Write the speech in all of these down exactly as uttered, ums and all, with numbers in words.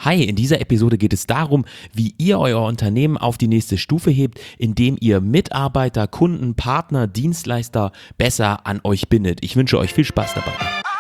Hi, in dieser Episode geht es darum, wie ihr euer Unternehmen auf die nächste Stufe hebt, indem ihr Mitarbeiter, Kunden, Partner, Dienstleister besser an euch bindet. Ich wünsche euch viel Spaß dabei.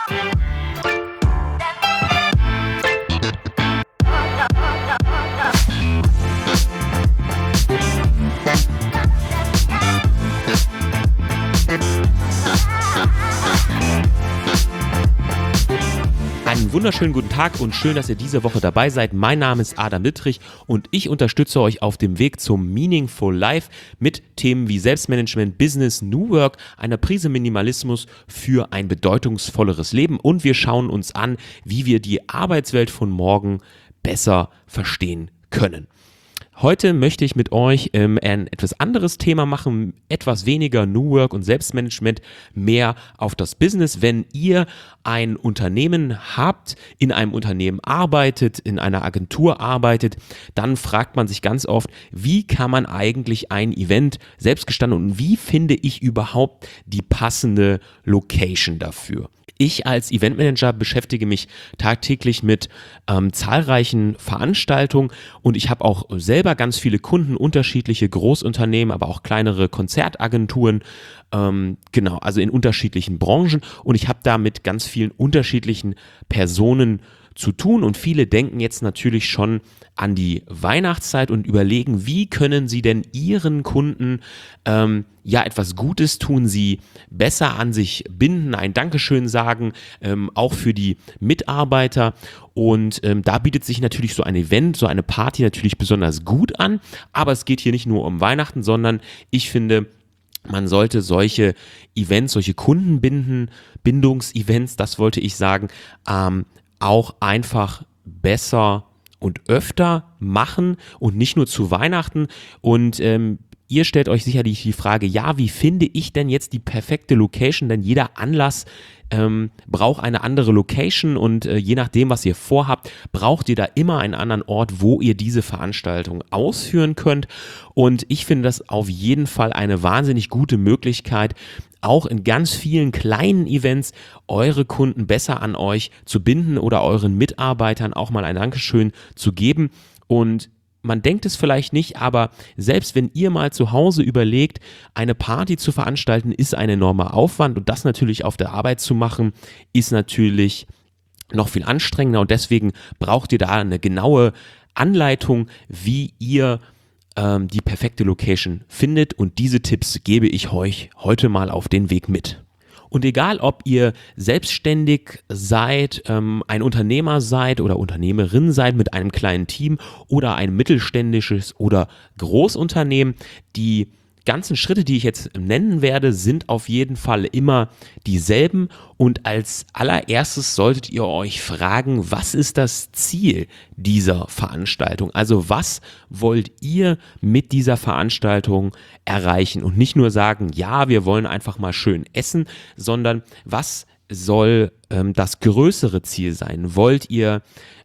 Einen wunderschönen guten Tag und schön, dass ihr diese Woche dabei seid. Mein Name ist Adam Dittrich und ich unterstütze euch auf dem Weg zum Meaningful Life mit Themen wie Selbstmanagement, Business, New Work, einer Prise Minimalismus für ein bedeutungsvolleres Leben. Und wir schauen uns an, wie wir die Arbeitswelt von morgen besser verstehen können. Heute möchte ich mit euch ähm, ein etwas anderes Thema machen, etwas weniger New Work und Selbstmanagement, mehr auf das Business. Wenn ihr ein Unternehmen habt, in einem Unternehmen arbeitet, in einer Agentur arbeitet, dann fragt man sich ganz oft, wie kann man eigentlich ein Event selbst gestalten und wie finde ich überhaupt die passende Location dafür? Ich als Eventmanager beschäftige mich tagtäglich mit ähm, zahlreichen Veranstaltungen und ich habe auch selber ganz viele Kunden, unterschiedliche Großunternehmen, aber auch kleinere Konzertagenturen, ähm, genau, also in unterschiedlichen Branchen und ich habe da mit ganz vielen unterschiedlichen Personen zu tun und viele denken jetzt natürlich schon an die Weihnachtszeit und überlegen, wie können sie denn ihren Kunden ähm, ja etwas Gutes tun, sie besser an sich binden, ein Dankeschön sagen, ähm, auch für die Mitarbeiter und ähm, da bietet sich natürlich so ein Event, so eine Party natürlich besonders gut an, aber es geht hier nicht nur um Weihnachten, sondern ich finde, man sollte solche Events, solche Kundenbinden, Bindungsevents, das wollte ich sagen, ähm, auch einfach besser und öfter machen und nicht nur zu Weihnachten. Und ähm, ihr stellt euch sicherlich die Frage, ja, wie finde ich denn jetzt die perfekte Location? Denn jeder Anlass ähm, braucht eine andere Location und äh, je nachdem, was ihr vorhabt, braucht ihr da immer einen anderen Ort, wo ihr diese Veranstaltung ausführen könnt. Und ich finde das auf jeden Fall eine wahnsinnig gute Möglichkeit, auch in ganz vielen kleinen Events eure Kunden besser an euch zu binden oder euren Mitarbeitern auch mal ein Dankeschön zu geben. Und man denkt es vielleicht nicht, aber selbst wenn ihr mal zu Hause überlegt, eine Party zu veranstalten, ist ein enormer Aufwand und das natürlich auf der Arbeit zu machen, ist natürlich noch viel anstrengender und deswegen braucht ihr da eine genaue Anleitung, wie ihr die perfekte Location findet und diese Tipps gebe ich euch heute mal auf den Weg mit. Und egal, ob ihr selbstständig seid, ähm, ein Unternehmer seid oder Unternehmerin seid mit einem kleinen Team oder ein mittelständisches oder Großunternehmen, die ganzen Schritte, die ich jetzt nennen werde, sind auf jeden Fall immer dieselben und als allererstes solltet ihr euch fragen, was ist das Ziel dieser Veranstaltung? Also was wollt ihr mit dieser Veranstaltung erreichen und nicht nur sagen, ja, wir wollen einfach mal schön essen, sondern was soll ähm, das größere Ziel sein? Wollt ihr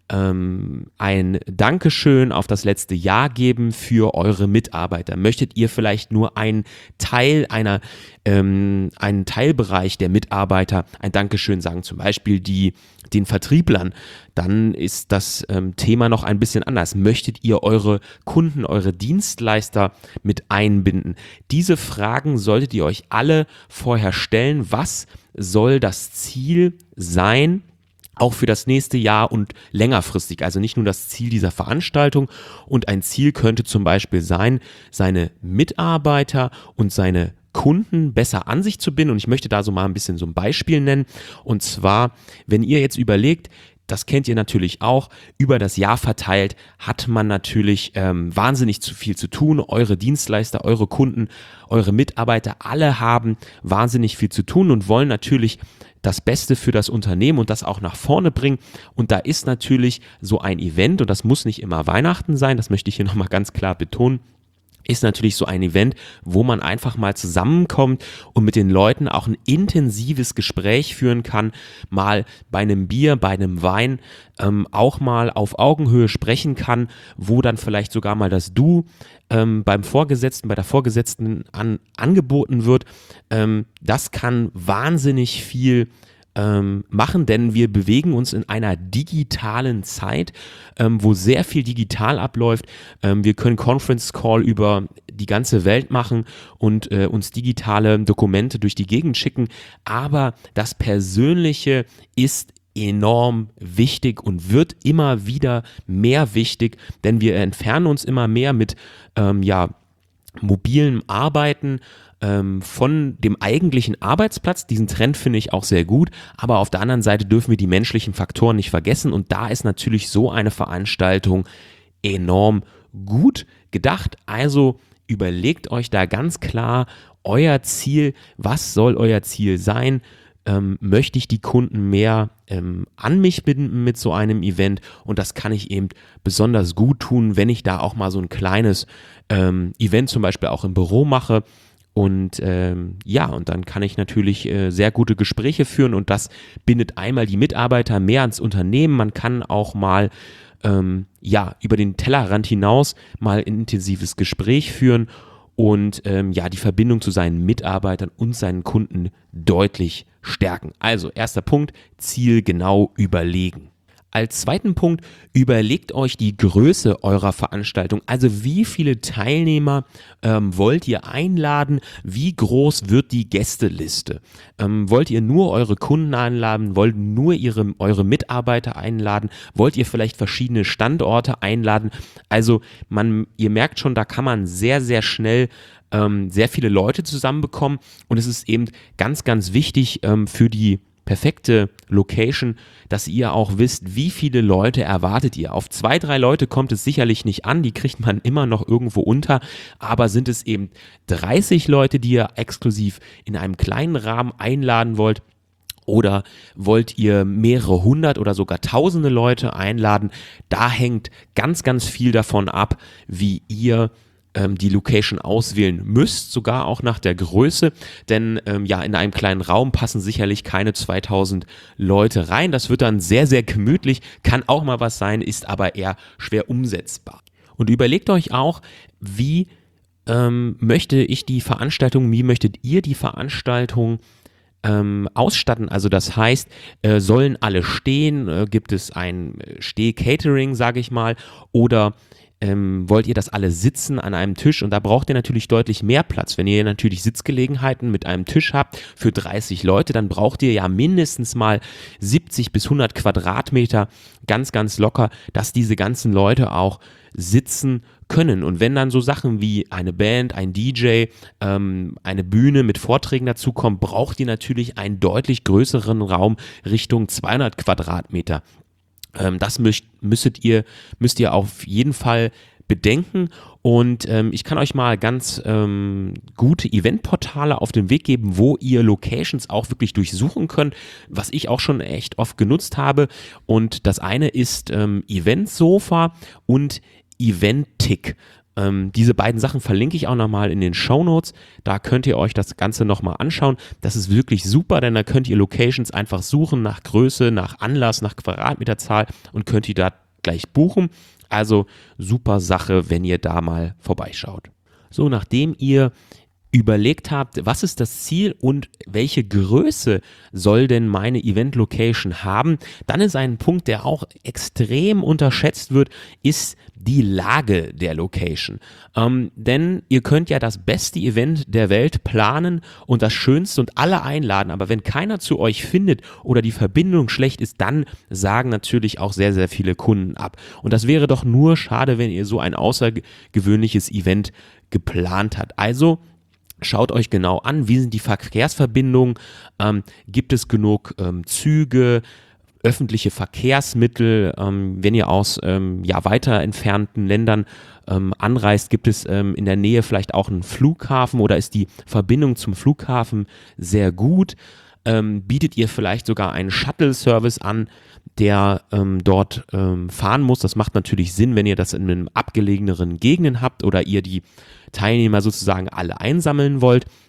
Ähm, ein Dankeschön auf das letzte Jahr geben für eure Mitarbeiter? Möchtet ihr vielleicht nur einen Teil einer, ähm, einen Teilbereich der Mitarbeiter ein Dankeschön sagen, zum Beispiel die, den Vertrieblern? Dann ist das ähm, Thema noch ein bisschen anders. Möchtet ihr eure Kunden, eure Dienstleister mit einbinden? Diese Fragen solltet ihr euch alle vorher stellen. Was soll das Ziel sein? Auch für das nächste Jahr und längerfristig, also nicht nur das Ziel dieser Veranstaltung und ein Ziel könnte zum Beispiel sein, seine Mitarbeiter und seine Kunden besser an sich zu binden und ich möchte da so mal ein bisschen so ein Beispiel nennen und zwar, wenn ihr jetzt überlegt, das kennt ihr natürlich auch, über das Jahr verteilt hat man natürlich ähm, wahnsinnig zu viel zu tun. Eure Dienstleister, eure Kunden, eure Mitarbeiter, alle haben wahnsinnig viel zu tun und wollen natürlich das Beste für das Unternehmen und das auch nach vorne bringen. Und da ist natürlich so ein Event, und das muss nicht immer Weihnachten sein, das möchte ich hier nochmal ganz klar betonen, ist natürlich so ein Event, wo man einfach mal zusammenkommt und mit den Leuten auch ein intensives Gespräch führen kann, mal bei einem Bier, bei einem Wein ähm, auch mal auf Augenhöhe sprechen kann, wo dann vielleicht sogar mal das Du ähm, beim Vorgesetzten, bei der Vorgesetzten an, angeboten wird. Ähm, das kann wahnsinnig viel ähm, machen, denn wir bewegen uns in einer digitalen Zeit, ähm, wo sehr viel digital abläuft. Ähm, wir können Conference Call über die ganze Welt machen und äh, uns digitale Dokumente durch die Gegend schicken, aber das Persönliche ist enorm wichtig und wird immer wieder mehr wichtig, denn wir entfernen uns immer mehr mit ähm, ja, mobilem Arbeiten ähm, von dem eigentlichen Arbeitsplatz. Diesen Trend finde ich auch sehr gut, aber auf der anderen Seite dürfen wir die menschlichen Faktoren nicht vergessen und da ist natürlich so eine Veranstaltung enorm gut gedacht. Also überlegt euch da ganz klar euer Ziel. Was soll euer Ziel sein? Ähm, möchte ich die Kunden mehr ähm, an mich binden mit so einem Event und das kann ich eben besonders gut tun, wenn ich da auch mal so ein kleines ähm, Event zum Beispiel auch im Büro mache und ähm, ja, und dann kann ich natürlich äh, sehr gute Gespräche führen und das bindet einmal die Mitarbeiter mehr ans Unternehmen, man kann auch mal ähm, ja, über den Tellerrand hinaus mal ein intensives Gespräch führen und ähm, ja, die Verbindung zu seinen Mitarbeitern und seinen Kunden deutlich stärken. Also erster Punkt, Ziel genau überlegen. Als zweiten Punkt, überlegt euch die Größe eurer Veranstaltung, also wie viele Teilnehmer ähm, wollt ihr einladen, wie groß wird die Gästeliste, ähm, wollt ihr nur eure Kunden einladen, wollt nur ihre, eure Mitarbeiter einladen, wollt ihr vielleicht verschiedene Standorte einladen, also man, ihr merkt schon, da kann man sehr, sehr schnell ähm, sehr viele Leute zusammenbekommen und es ist eben ganz, ganz wichtig ähm, für die perfekte Location, dass ihr auch wisst, wie viele Leute erwartet ihr. Auf zwei, drei Leute kommt es sicherlich nicht an, die kriegt man immer noch irgendwo unter, aber sind es eben dreißig Leute, die ihr exklusiv in einem kleinen Rahmen einladen wollt, oder wollt ihr mehrere hundert oder sogar tausende Leute einladen, da hängt ganz, ganz viel davon ab, wie ihr die Location auswählen müsst, sogar auch nach der Größe, denn ähm, ja, in einem kleinen Raum passen sicherlich keine zweitausend Leute rein, das wird dann sehr, sehr gemütlich, kann auch mal was sein, ist aber eher schwer umsetzbar. Und überlegt euch auch, wie ähm, möchte ich die Veranstaltung, wie möchtet ihr die Veranstaltung ähm, ausstatten, also das heißt, äh, sollen alle stehen, äh, gibt es ein Steh-Catering, sage ich mal, oder Ähm, wollt ihr das alle sitzen an einem Tisch und da braucht ihr natürlich deutlich mehr Platz. Wenn ihr natürlich Sitzgelegenheiten mit einem Tisch habt für dreißig Leute, dann braucht ihr ja mindestens mal siebzig bis hundert Quadratmeter ganz, ganz locker, dass diese ganzen Leute auch sitzen können. Und wenn dann so Sachen wie eine Band, ein D J, ähm, eine Bühne mit Vorträgen dazukommen, braucht ihr natürlich einen deutlich größeren Raum Richtung zweihundert Quadratmeter. Das müsst, müsstet ihr, müsst ihr auf jeden Fall bedenken und ähm, ich kann euch mal ganz ähm, gute Eventportale auf den Weg geben, wo ihr Locations auch wirklich durchsuchen könnt, was ich auch schon echt oft genutzt habe und das eine ist ähm, Eventsofa und Eventic. Ähm, diese beiden Sachen verlinke ich auch nochmal in den Shownotes, da könnt ihr euch das Ganze nochmal anschauen, das ist wirklich super, denn da könnt ihr Locations einfach suchen nach Größe, nach Anlass, nach Quadratmeterzahl und könnt ihr da gleich buchen, also super Sache, wenn ihr da mal vorbeischaut. So, nachdem ihr überlegt habt, was ist das Ziel und welche Größe soll denn meine Event-Location haben, dann ist ein Punkt, der auch extrem unterschätzt wird, ist die Lage der Location. Ähm, denn ihr könnt ja das beste Event der Welt planen und das schönste und alle einladen, aber wenn keiner zu euch findet oder die Verbindung schlecht ist, dann sagen natürlich auch sehr, sehr viele Kunden ab. Und das wäre doch nur schade, wenn ihr so ein außergewöhnliches Event geplant habt. Also schaut euch genau an, wie sind die Verkehrsverbindungen, ähm, gibt es genug ähm, Züge, öffentliche Verkehrsmittel, ähm, wenn ihr aus ähm, ja, weiter entfernten Ländern ähm, anreist, gibt es ähm, in der Nähe vielleicht auch einen Flughafen oder ist die Verbindung zum Flughafen sehr gut, ähm, bietet ihr vielleicht sogar einen Shuttle-Service an, der ähm, dort ähm, fahren muss. Das macht natürlich Sinn, wenn ihr das in einem abgelegeneren Gegenden habt oder ihr die Teilnehmer sozusagen alle einsammeln wollt.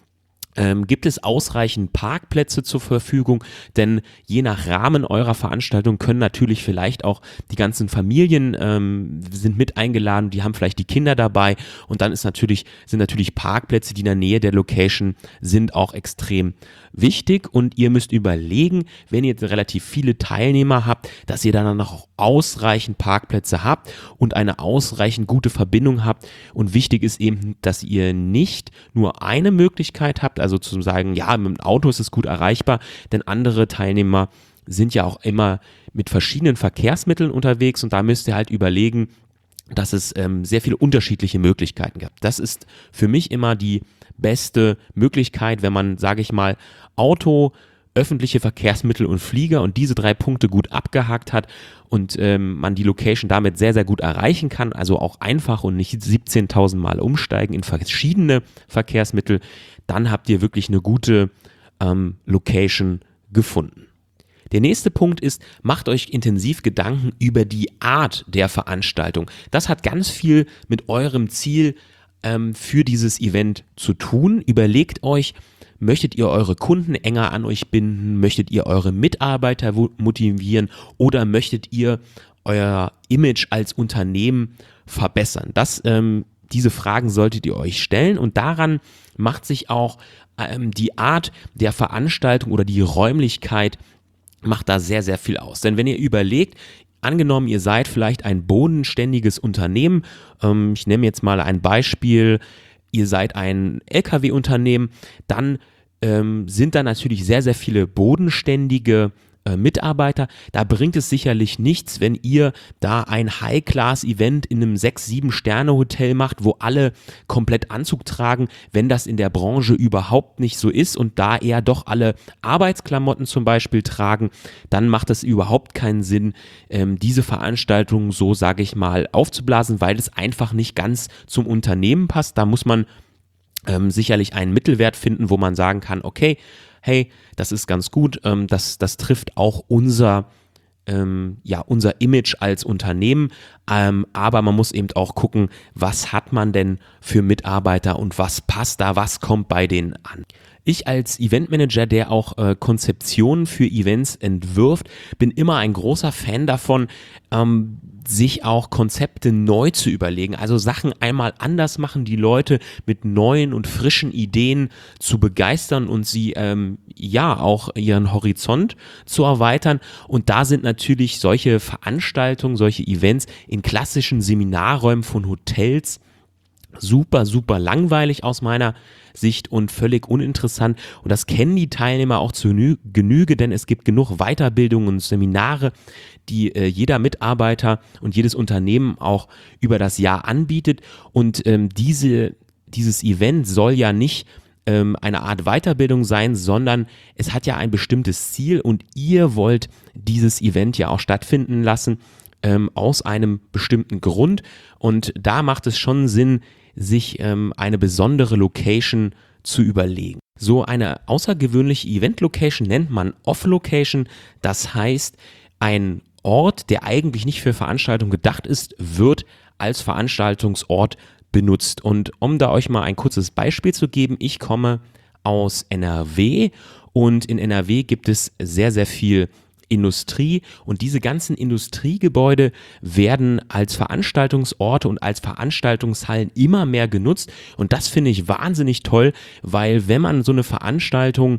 Ähm, gibt es ausreichend Parkplätze zur Verfügung? Denn je nach Rahmen eurer Veranstaltung können natürlich vielleicht auch die ganzen Familien ähm, sind mit eingeladen, die haben vielleicht die Kinder dabei und dann ist natürlich, sind natürlich Parkplätze, die in der Nähe der Location sind, auch extrem wichtig und ihr müsst überlegen, wenn ihr relativ viele Teilnehmer habt, dass ihr dann auch ausreichend Parkplätze habt und eine ausreichend gute Verbindung habt und wichtig ist eben, dass ihr nicht nur eine Möglichkeit habt, also zu sagen, ja, mit dem Auto ist es gut erreichbar, denn andere Teilnehmer sind ja auch immer mit verschiedenen Verkehrsmitteln unterwegs und da müsst ihr halt überlegen, dass es ähm, sehr viele unterschiedliche Möglichkeiten gibt. Das ist für mich immer die beste Möglichkeit, wenn man, sage ich mal, Auto, öffentliche Verkehrsmittel und Flieger und diese drei Punkte gut abgehakt hat und ähm, man die Location damit sehr, sehr gut erreichen kann, also auch einfach und nicht siebzehntausend Mal umsteigen in verschiedene Verkehrsmittel, dann habt ihr wirklich eine gute ähm, Location gefunden. Der nächste Punkt ist, macht euch intensiv Gedanken über die Art der Veranstaltung. Das hat ganz viel mit eurem Ziel ähm, für dieses Event zu tun. Überlegt euch, möchtet ihr eure Kunden enger an euch binden? Möchtet ihr eure Mitarbeiter motivieren? Oder möchtet ihr euer Image als Unternehmen verbessern? Das, ähm, diese Fragen solltet ihr euch stellen und daran macht sich auch ähm, die Art der Veranstaltung oder die Räumlichkeit macht da sehr, sehr viel aus. Denn wenn ihr überlegt, angenommen, ihr seid vielleicht ein bodenständiges Unternehmen, ähm, ich nehme jetzt mal ein Beispiel, ihr seid ein L K W-Unternehmen, dann ähm, sind da natürlich sehr, sehr viele bodenständige äh, Mitarbeiter. Da bringt es sicherlich nichts, wenn ihr da ein High-Class-Event in einem sechs-, sieben-Sterne-Hotel macht, wo alle komplett Anzug tragen, wenn das in der Branche überhaupt nicht so ist und da eher doch alle Arbeitsklamotten zum Beispiel tragen, dann macht es überhaupt keinen Sinn, ähm, diese Veranstaltung so, sage ich mal, aufzublasen, weil es einfach nicht ganz zum Unternehmen passt. Da muss man ähm, sicherlich einen Mittelwert finden, wo man sagen kann, okay, hey, das ist ganz gut, ähm, das, das trifft auch unser, ähm, ja, unser Image als Unternehmen, ähm, aber man muss eben auch gucken, was hat man denn für Mitarbeiter und was passt da, was kommt bei denen an. Ich als Eventmanager, der auch äh, Konzeptionen für Events entwirft, bin immer ein großer Fan davon, ähm, sich auch Konzepte neu zu überlegen, also Sachen einmal anders machen, die Leute mit neuen und frischen Ideen zu begeistern und sie ähm, ja auch ihren Horizont zu erweitern und da sind natürlich solche Veranstaltungen, solche Events in klassischen Seminarräumen von Hotels super, super langweilig aus meiner Sicht und völlig uninteressant und das kennen die Teilnehmer auch zu Genüge, denn es gibt genug Weiterbildungen und Seminare, die äh, jeder Mitarbeiter und jedes Unternehmen auch über das Jahr anbietet und ähm, diese, dieses Event soll ja nicht ähm, eine Art Weiterbildung sein, sondern es hat ja ein bestimmtes Ziel und ihr wollt dieses Event ja auch stattfinden lassen ähm, aus einem bestimmten Grund und da macht es schon Sinn, sich ähm, eine besondere Location zu überlegen. So eine außergewöhnliche Event-Location nennt man Off-Location, das heißt, ein Ort, der eigentlich nicht für Veranstaltungen gedacht ist, wird als Veranstaltungsort benutzt. Und um da euch mal ein kurzes Beispiel zu geben, ich komme aus N R W und in N R W gibt es sehr, sehr viel Industrie und diese ganzen Industriegebäude werden als Veranstaltungsorte und als Veranstaltungshallen immer mehr genutzt und das finde ich wahnsinnig toll, weil wenn man so eine Veranstaltung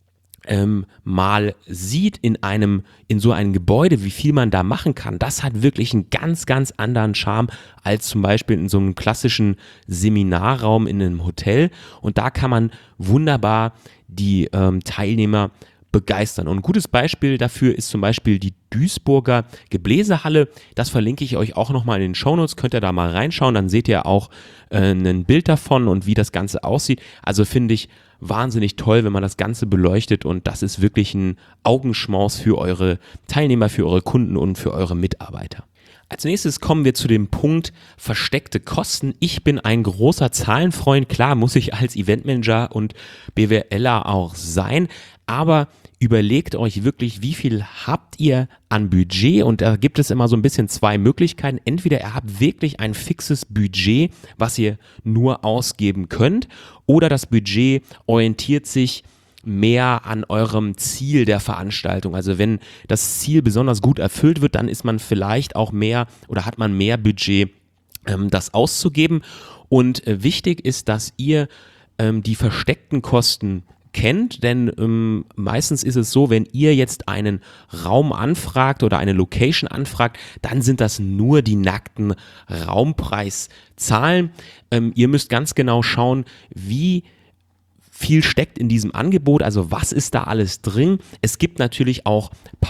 ähm, mal sieht in einem, in so einem Gebäude, wie viel man da machen kann, das hat wirklich einen ganz, ganz anderen Charme als zum Beispiel in so einem klassischen Seminarraum in einem Hotel und da kann man wunderbar die ähm, Teilnehmer begeistern. Und ein gutes Beispiel dafür ist zum Beispiel die Duisburger Gebläsehalle. Das verlinke ich euch auch nochmal in den Shownotes. Könnt ihr da mal reinschauen, dann seht ihr auch äh, ein Bild davon und wie das Ganze aussieht. Also finde ich wahnsinnig toll, wenn man das Ganze beleuchtet und das ist wirklich ein Augenschmaus für eure Teilnehmer, für eure Kunden und für eure Mitarbeiter. Als nächstes kommen wir zu dem Punkt versteckte Kosten. Ich bin ein großer Zahlenfreund, klar muss ich als Eventmanager und BWLer auch sein, aber überlegt euch wirklich, wie viel habt ihr an Budget, und da gibt es immer so ein bisschen zwei Möglichkeiten. Entweder ihr habt wirklich ein fixes Budget, was ihr nur ausgeben könnt, oder das Budget orientiert sich mehr an eurem Ziel der Veranstaltung. Also wenn das Ziel besonders gut erfüllt wird, dann ist man vielleicht auch mehr oder hat man mehr Budget, ähm, das auszugeben. Und äh, wichtig ist, dass ihr ähm, die versteckten Kosten kennt, denn ähm, meistens ist es so, wenn ihr jetzt einen Raum anfragt oder eine Location anfragt, dann sind das nur die nackten Raumpreiszahlen. Ähm, ihr müsst ganz genau schauen, wie viel steckt in diesem Angebot, also was ist da alles drin. Es gibt natürlich auch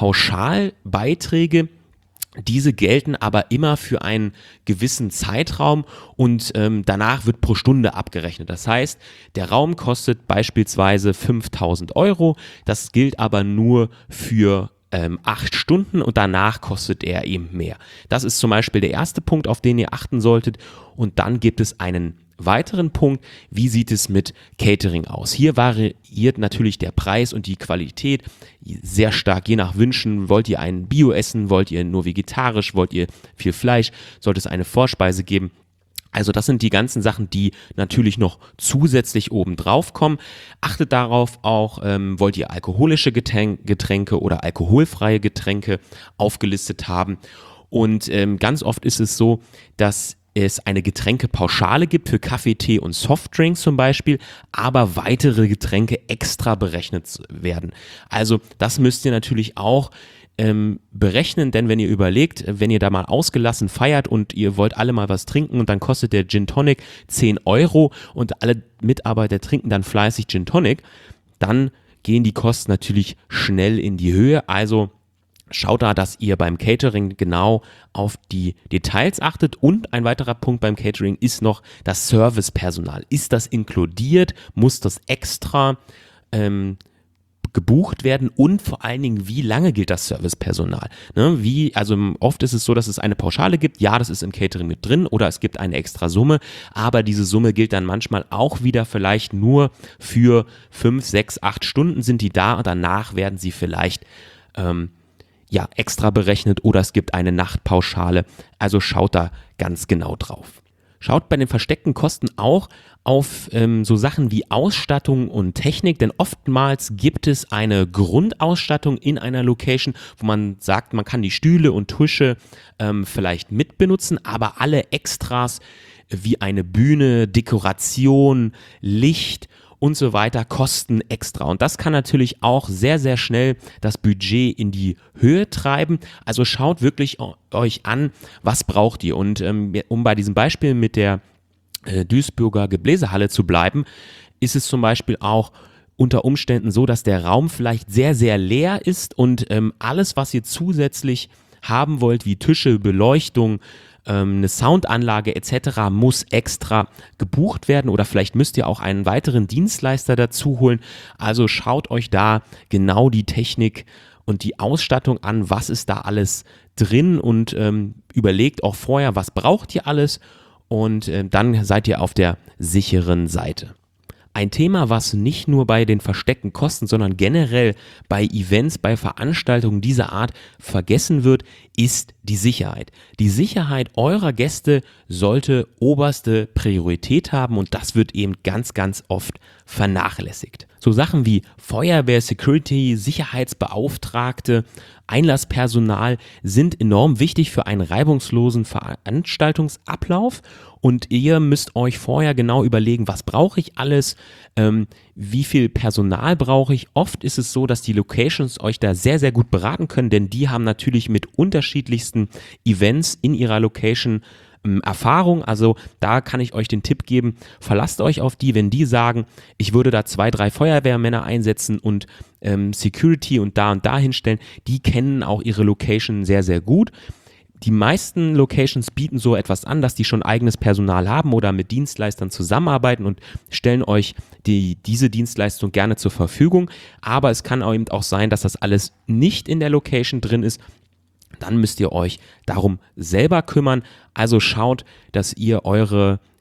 Pauschalbeiträge, diese gelten aber immer für einen gewissen Zeitraum und ähm, danach wird pro Stunde abgerechnet. Das heißt, der Raum kostet beispielsweise fünftausend Euro, das gilt aber nur für ähm, acht Stunden und danach kostet er eben mehr. Das ist zum Beispiel der erste Punkt, auf den ihr achten solltet, und dann gibt es einen weiteren Punkt: Wie sieht es mit Catering aus? Hier variiert natürlich der Preis und die Qualität sehr stark, je nach Wünschen. Wollt ihr ein Bio essen? Wollt ihr nur vegetarisch? Wollt ihr viel Fleisch? Sollte es eine Vorspeise geben? Also das sind die ganzen Sachen, die natürlich noch zusätzlich oben drauf kommen. Achtet darauf auch, ähm, wollt ihr alkoholische Getränke oder alkoholfreie Getränke aufgelistet haben? Und ähm, ganz oft ist es so, dass es eine Getränkepauschale gibt für Kaffee, Tee und Softdrinks zum Beispiel, aber weitere Getränke extra berechnet werden. Also das müsst ihr natürlich auch ähm, berechnen, denn wenn ihr überlegt, wenn ihr da mal ausgelassen feiert und ihr wollt alle mal was trinken und dann kostet der Gin Tonic zehn Euro und alle Mitarbeiter trinken dann fleißig Gin Tonic, dann gehen die Kosten natürlich schnell in die Höhe. Also schaut da, dass ihr beim Catering genau auf die Details achtet. Und ein weiterer Punkt beim Catering ist noch das Servicepersonal. Ist das inkludiert? Muss das extra ähm, gebucht werden? Und vor allen Dingen, wie lange gilt das Servicepersonal? Ne, wie, also oft ist es so, dass es eine Pauschale gibt. Ja, das ist im Catering mit drin, oder es gibt eine extra Summe, aber diese Summe gilt dann manchmal auch wieder vielleicht nur für fünf, sechs, acht Stunden sind die da, und danach werden sie vielleicht ähm, ja, extra berechnet, oder es gibt eine Nachtpauschale. Also schaut da ganz genau drauf. Schaut bei den versteckten Kosten auch auf ähm, so Sachen wie Ausstattung und Technik, denn oftmals gibt es eine Grundausstattung in einer Location, wo man sagt, man kann die Stühle und Tische ähm, vielleicht mitbenutzen, aber alle Extras wie eine Bühne, Dekoration, Licht und so weiter kosten extra. Und das kann natürlich auch sehr, sehr schnell das Budget in die Höhe treiben. Also schaut wirklich euch an, was braucht ihr. Und ähm, um bei diesem Beispiel mit der äh, Duisburger Gebläsehalle zu bleiben, ist es zum Beispiel auch unter Umständen so, dass der Raum vielleicht sehr, sehr leer ist und ähm, alles, was ihr zusätzlich haben wollt, wie Tische, Beleuchtung, eine Soundanlage et cetera muss extra gebucht werden, oder vielleicht müsst ihr auch einen weiteren Dienstleister dazu holen. Also schaut euch da genau die Technik und die Ausstattung an, was ist da alles drin, und ähm, überlegt auch vorher, was braucht ihr alles, und äh, dann seid ihr auf der sicheren Seite. Ein Thema, was nicht nur bei den versteckten Kosten, sondern generell bei Events, bei Veranstaltungen dieser Art vergessen wird, ist die Sicherheit. Die Sicherheit eurer Gäste sollte oberste Priorität haben, und das wird eben ganz, ganz oft vernachlässigt. So Sachen wie Feuerwehr, Security, Sicherheitsbeauftragte, Einlasspersonal sind enorm wichtig für einen reibungslosen Veranstaltungsablauf, und ihr müsst euch vorher genau überlegen, was brauche ich alles, ähm, wie viel Personal brauche ich. Oft ist es so, dass die Locations euch da sehr, sehr gut beraten können, denn die haben natürlich mit unterschiedlichsten Events in ihrer Location ähm, Erfahrung. Also da kann ich euch den Tipp geben, verlasst euch auf die, wenn die sagen, ich würde da zwei, drei Feuerwehrmänner einsetzen und ähm, Security und da und da hinstellen, die kennen auch ihre Location sehr, sehr gut. Die meisten Locations bieten so etwas an, dass die schon eigenes Personal haben oder mit Dienstleistern zusammenarbeiten und stellen euch die, diese Dienstleistung gerne zur Verfügung. Aber es kann auch eben auch sein, dass das alles nicht in der Location drin ist. Dann müsst ihr euch darum selber kümmern. Also schaut, dass ihr eure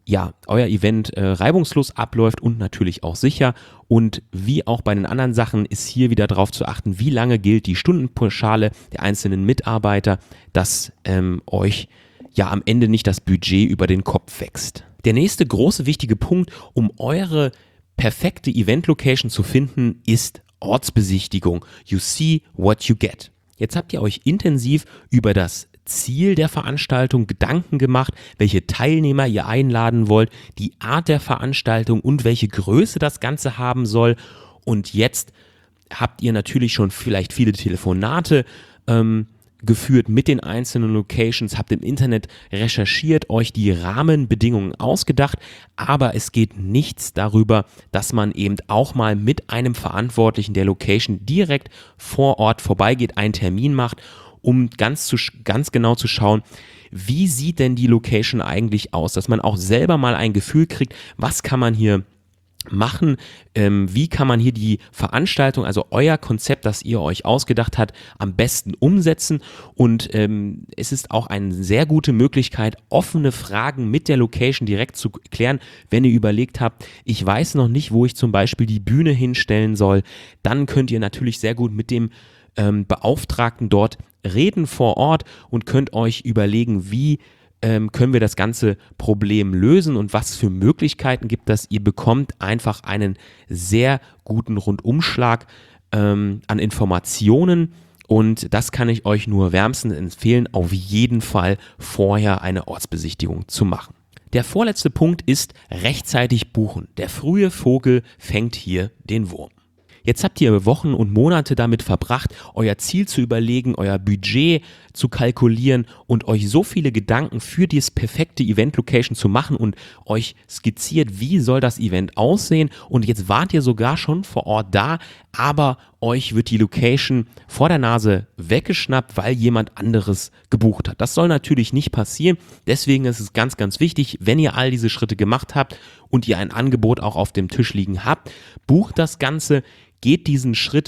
ja, euer Event äh, reibungslos abläuft und natürlich auch sicher. Und wie auch bei den anderen Sachen ist hier wieder darauf zu achten, wie lange gilt die Stundenpauschale der einzelnen Mitarbeiter, dass ähm, euch ja am Ende nicht das Budget über den Kopf wächst. Der nächste große wichtige Punkt, um eure perfekte Event-Location zu finden, ist Ortsbesichtigung. You see what you get. Jetzt habt ihr euch intensiv über das Ziel der Veranstaltung Gedanken gemacht, welche Teilnehmer ihr einladen wollt, die Art der Veranstaltung und welche Größe das Ganze haben soll. Und jetzt habt ihr natürlich schon vielleicht viele Telefonate ähm, geführt mit den einzelnen Locations, habt im Internet recherchiert, euch die Rahmenbedingungen ausgedacht, aber es geht nichts darüber, dass man eben auch mal mit einem Verantwortlichen der Location direkt vor Ort vorbeigeht, einen Termin macht, um ganz, zu, ganz genau zu schauen, wie sieht denn die Location eigentlich aus, dass man auch selber mal ein Gefühl kriegt, was kann man hier machen, ähm, wie kann man hier die Veranstaltung, also euer Konzept, das ihr euch ausgedacht habt, am besten umsetzen. Und ähm, es ist auch eine sehr gute Möglichkeit, offene Fragen mit der Location direkt zu klären, wenn ihr überlegt habt, ich weiß noch nicht, wo ich zum Beispiel die Bühne hinstellen soll, dann könnt ihr natürlich sehr gut mit dem ähm, Beauftragten dort reden vor Ort und könnt euch überlegen, wie ähm, können wir das ganze Problem lösen und was für Möglichkeiten gibt es. Ihr bekommt einfach einen sehr guten Rundumschlag ähm, an Informationen und das kann ich euch nur wärmstens empfehlen, auf jeden Fall vorher eine Ortsbesichtigung zu machen. Der vorletzte Punkt ist rechtzeitig buchen. Der frühe Vogel fängt hier den Wurm. Jetzt habt ihr Wochen und Monate damit verbracht, euer Ziel zu überlegen, euer Budget zu kalkulieren und euch so viele Gedanken für dieses perfekte Event-Location zu machen und euch skizziert, wie soll das Event aussehen, und jetzt wart ihr sogar schon vor Ort da, aber euch wird die Location vor der Nase weggeschnappt, weil jemand anderes gebucht hat. Das soll natürlich nicht passieren, deswegen ist es ganz, ganz wichtig, wenn ihr all diese Schritte gemacht habt und ihr ein Angebot auch auf dem Tisch liegen habt, bucht das Ganze, geht diesen Schritt,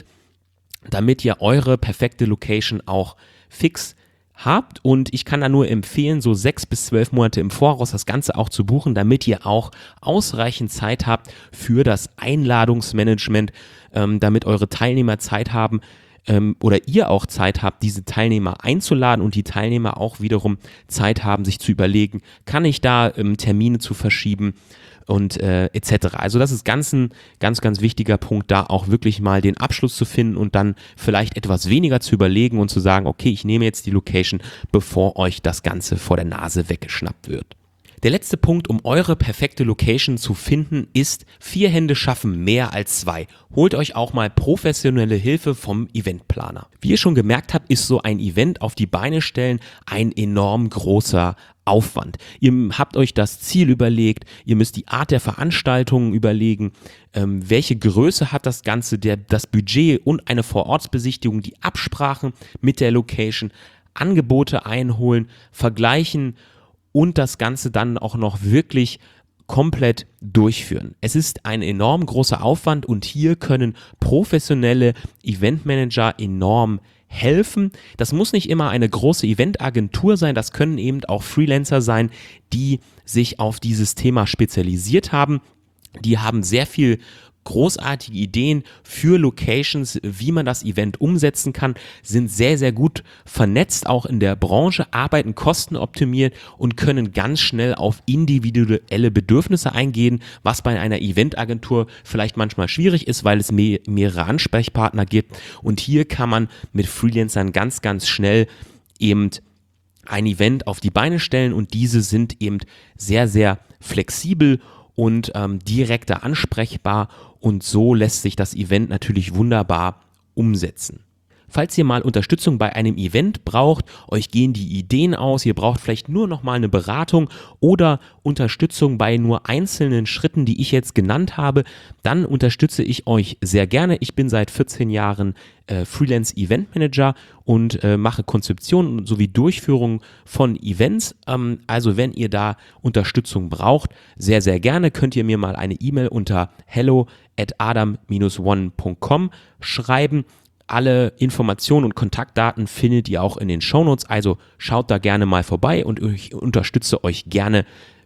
damit ihr eure perfekte Location auch fix habt, und ich kann da nur empfehlen, so sechs bis zwölf Monate im Voraus das Ganze auch zu buchen, damit ihr auch ausreichend Zeit habt für das Einladungsmanagement, ähm, damit eure Teilnehmer Zeit haben ähm, oder ihr auch Zeit habt, diese Teilnehmer einzuladen und die Teilnehmer auch wiederum Zeit haben, sich zu überlegen, kann ich da ähm, Termine zu verschieben und äh, et cetera. Also das ist ganz ein ganz, ganz wichtiger Punkt, da auch wirklich mal den Abschluss zu finden und dann vielleicht etwas weniger zu überlegen und zu sagen, okay, ich nehme jetzt die Location, bevor euch das Ganze vor der Nase weggeschnappt wird. Der letzte Punkt, um eure perfekte Location zu finden, ist: vier Hände schaffen mehr als zwei. Holt euch auch mal professionelle Hilfe vom Eventplaner. Wie ihr schon gemerkt habt, ist so ein Event auf die Beine stellen ein enorm großer Aufwand. Ihr habt euch das Ziel überlegt, ihr müsst die Art der Veranstaltungen überlegen, ähm, welche Größe hat das Ganze, der, das Budget und eine Vorortsbesichtigung, die Absprachen mit der Location, Angebote einholen, vergleichen und das Ganze dann auch noch wirklich komplett durchführen. Es ist ein enorm großer Aufwand und hier können professionelle Eventmanager enorm helfen. Das muss nicht immer eine große Eventagentur sein, das können eben auch Freelancer sein, die sich auf dieses Thema spezialisiert haben. Die haben sehr viel großartige Ideen für Locations, wie man das Event umsetzen kann, sind sehr, sehr gut vernetzt, auch in der Branche, arbeiten kostenoptimiert und können ganz schnell auf individuelle Bedürfnisse eingehen, was bei einer Eventagentur vielleicht manchmal schwierig ist, weil es mehr, mehrere Ansprechpartner gibt. Und hier kann man mit Freelancern ganz, ganz schnell eben ein Event auf die Beine stellen und diese sind eben sehr, sehr flexibel und ähm, direkter ansprechbar, und so lässt sich das Event natürlich wunderbar umsetzen. Falls ihr mal Unterstützung bei einem Event braucht, euch gehen die Ideen aus, ihr braucht vielleicht nur noch mal eine Beratung oder Unterstützung bei nur einzelnen Schritten, die ich jetzt genannt habe, dann unterstütze ich euch sehr gerne. Ich bin seit vierzehn Jahren äh, Freelance-Event-Manager und äh, mache Konzeption sowie Durchführung von Events. Ähm, also wenn ihr da Unterstützung braucht, sehr, sehr gerne, könnt ihr mir mal eine E-Mail unter hello at adam dash one punkt com schreiben. Alle Informationen und Kontaktdaten findet ihr auch in den Shownotes, also schaut da gerne mal vorbei und ich unterstütze euch gerne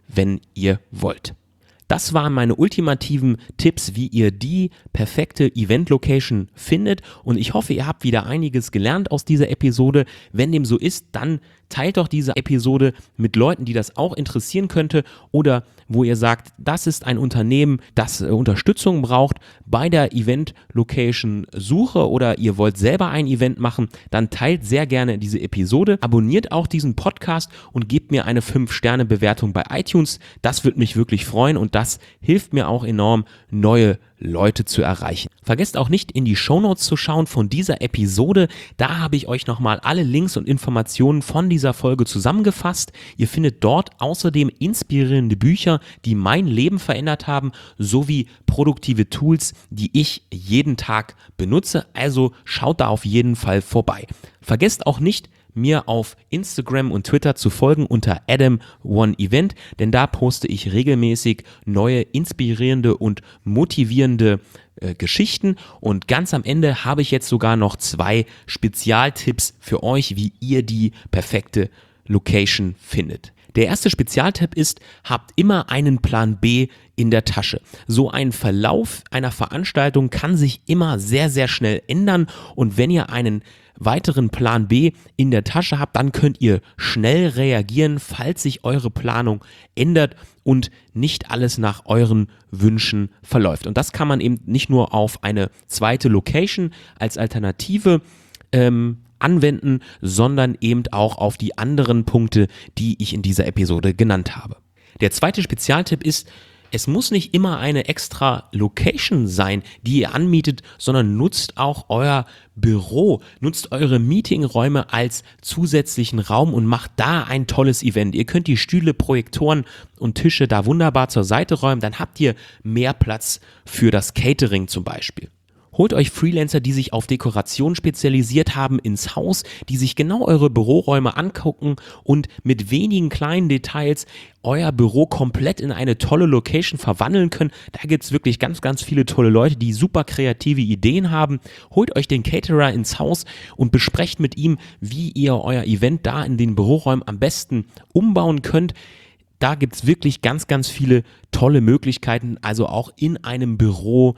wenn ihr wollt. Das waren meine ultimativen Tipps, wie ihr die perfekte Event-Location findet, und ich hoffe, ihr habt wieder einiges gelernt aus dieser Episode. Wenn dem so ist, dann teilt doch diese Episode mit Leuten, die das auch interessieren könnte, oder wo ihr sagt, das ist ein Unternehmen, das äh, Unterstützung braucht bei der Event-Location-Suche, oder ihr wollt selber ein Event machen, dann teilt sehr gerne diese Episode, abonniert auch diesen Podcast und gebt mir eine fünf Sterne Bewertung bei iTunes. Das würde mich wirklich freuen und das hilft mir auch enorm, neue Leute zu erreichen. Vergesst auch nicht, in die Shownotes zu schauen von dieser Episode. Da habe ich euch nochmal alle Links und Informationen von dieser Folge zusammengefasst. Ihr findet dort außerdem inspirierende Bücher, die mein Leben verändert haben, sowie produktive Tools, die ich jeden Tag benutze. Also schaut da auf jeden Fall vorbei. Vergesst auch nicht, mir auf Instagram und Twitter zu folgen unter Adam One Event, denn da poste ich regelmäßig neue, inspirierende und motivierende äh, Geschichten, und ganz am Ende habe ich jetzt sogar noch zwei Spezialtipps für euch, wie ihr die perfekte Location findet. Der erste Spezialtipp ist, habt immer einen Plan B in der Tasche. So ein Verlauf einer Veranstaltung kann sich immer sehr, sehr schnell ändern, und wenn ihr einen weiteren Plan B in der Tasche habt, dann könnt ihr schnell reagieren, falls sich eure Planung ändert und nicht alles nach euren Wünschen verläuft. Und das kann man eben nicht nur auf eine zweite Location als Alternative ähm, anwenden, sondern eben auch auf die anderen Punkte, die ich in dieser Episode genannt habe. Der zweite Spezialtipp ist, es muss nicht immer eine extra Location sein, die ihr anmietet, sondern nutzt auch euer Büro, nutzt eure Meetingräume als zusätzlichen Raum und macht da ein tolles Event. Ihr könnt die Stühle, Projektoren und Tische da wunderbar zur Seite räumen, dann habt ihr mehr Platz für das Catering zum Beispiel. Holt euch Freelancer, die sich auf Dekoration spezialisiert haben, ins Haus, die sich genau eure Büroräume angucken und mit wenigen kleinen Details euer Büro komplett in eine tolle Location verwandeln können. Da gibt es wirklich ganz, ganz viele tolle Leute, die super kreative Ideen haben. Holt euch den Caterer ins Haus und besprecht mit ihm, wie ihr euer Event da in den Büroräumen am besten umbauen könnt. Da gibt es wirklich ganz, ganz viele tolle Möglichkeiten, also auch in einem Büro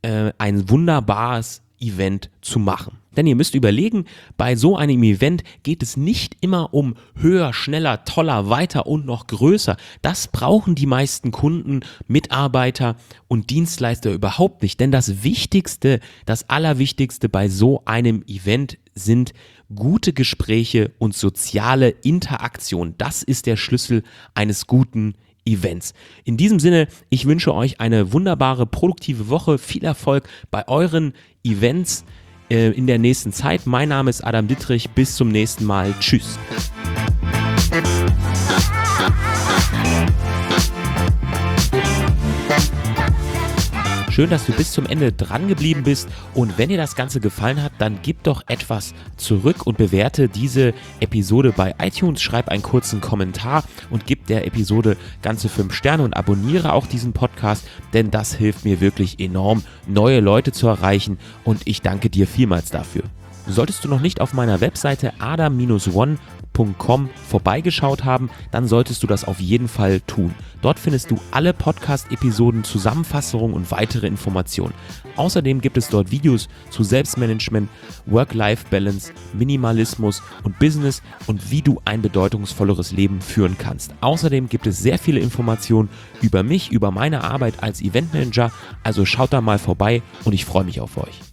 ein wunderbares Event zu machen. Denn ihr müsst überlegen, bei so einem Event geht es nicht immer um höher, schneller, toller, weiter und noch größer. Das brauchen die meisten Kunden, Mitarbeiter und Dienstleister überhaupt nicht. Denn das Wichtigste, das Allerwichtigste bei so einem Event sind gute Gespräche und soziale Interaktion. Das ist der Schlüssel eines guten Events. In diesem Sinne, ich wünsche euch eine wunderbare, produktive Woche, viel Erfolg bei euren Events äh, in der nächsten Zeit. Mein Name ist Adam Dittrich, bis zum nächsten Mal. Tschüss. Schön, dass du bis zum Ende dran geblieben bist, und wenn dir das Ganze gefallen hat, dann gib doch etwas zurück und bewerte diese Episode bei iTunes, schreib einen kurzen Kommentar und gib der Episode ganze fünf Sterne und abonniere auch diesen Podcast, denn das hilft mir wirklich enorm, neue Leute zu erreichen, und ich danke dir vielmals dafür. Solltest du noch nicht auf meiner Webseite adam Bindestrich one Punkt com vorbeigeschaut haben, dann solltest du das auf jeden Fall tun. Dort findest du alle Podcast-Episoden, Zusammenfassungen und weitere Informationen. Außerdem gibt es dort Videos zu Selbstmanagement, Work-Life-Balance, Minimalismus und Business und wie du ein bedeutungsvolleres Leben führen kannst. Außerdem gibt es sehr viele Informationen über mich, über meine Arbeit als Eventmanager, also schaut da mal vorbei und ich freue mich auf euch.